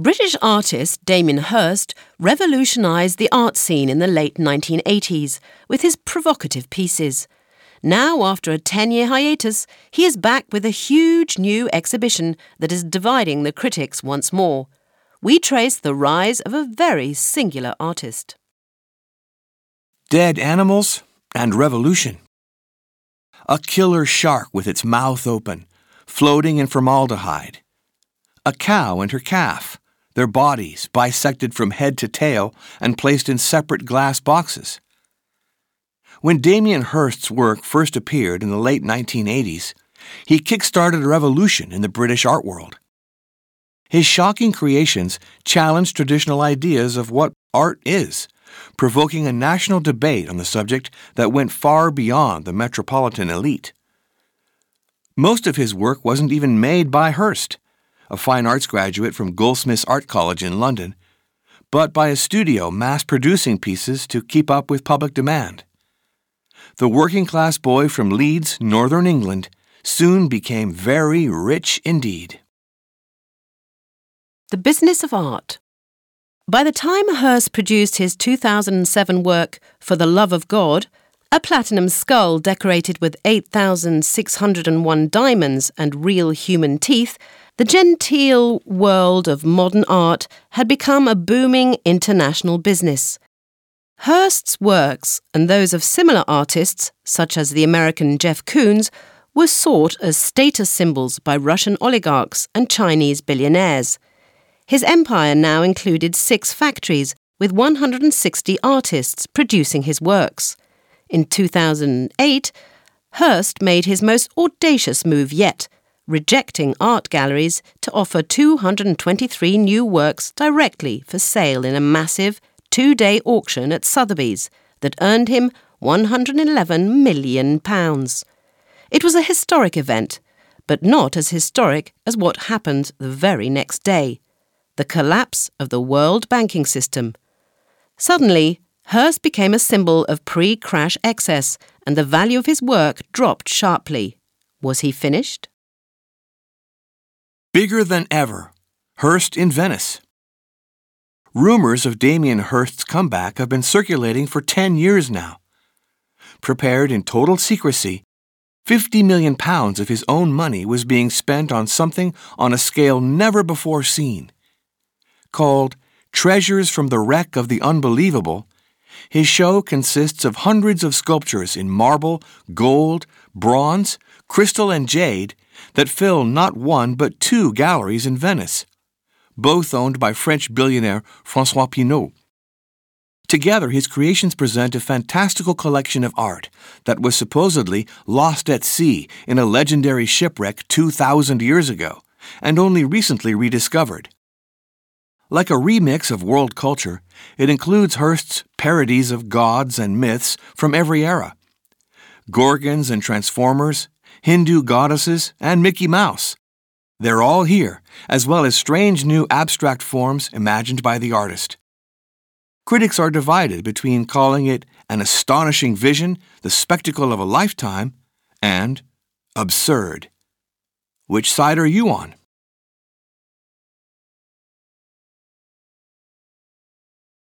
British artist Damien Hirst revolutionised the art scene in the late 1980s with his provocative pieces. Now, after a 10-year hiatus, he is back with a huge new exhibition that is dividing the critics once more. We trace the rise of a very singular artist. Dead animals and revolution. A killer shark with its mouth open, floating in formaldehyde. A cow and her calf, their bodies bisected from head to tail and placed in separate glass boxes. When Damien Hirst's work first appeared in the late 1980s, he kick-started a revolution in the British art world. His shocking creations challenged traditional ideas of what art is, provoking a national debate on the subject that went far beyond the metropolitan elite. Most of his work wasn't even made by Hirst, a fine arts graduate from Goldsmiths Art College in London, but by a studio mass-producing pieces to keep up with public demand. The working-class boy from Leeds, northern England, soon became very rich indeed. The business of art. By the time Hirst produced his 2007 work For the Love of God, a platinum skull decorated with 8,601 diamonds and real human teeth, the genteel world of modern art had become a booming international business. Hirst's works, and those of similar artists, such as the American Jeff Koons, were sought as status symbols by Russian oligarchs and Chinese billionaires. His empire now included 6 factories with 160 artists producing his works. In 2008, Hirst made his most audacious move yet, rejecting art galleries to offer 223 new works directly for sale in a massive 2-day auction at Sotheby's that earned him £111 million. It was a historic event, but not as historic as what happened the very next day: the collapse of the world banking system. Suddenly, Hirst became a symbol of pre-crash excess, and the value of his work dropped sharply. Was he finished? Bigger than ever. Hirst in Venice. Rumors of Damien Hirst's comeback have been circulating for 10 years now. Prepared in total secrecy, £50 million of his own money was being spent on something on a scale never before seen. Called Treasures from the Wreck of the Unbelievable, his show consists of hundreds of sculptures in marble, gold, bronze, crystal and jade that fill not one but 2 galleries in Venice, both owned by French billionaire François Pinault. Together, his creations present a fantastical collection of art that was supposedly lost at sea in a legendary shipwreck 2,000 years ago and only recently rediscovered. Like a remix of world culture, it includes Hirst's parodies of gods and myths from every era: Gorgons and Transformers, Hindu goddesses, and Mickey Mouse. They're all here, as well as strange new abstract forms imagined by the artist. Critics are divided between calling it an astonishing vision, the spectacle of a lifetime, and absurd. Which side are you on?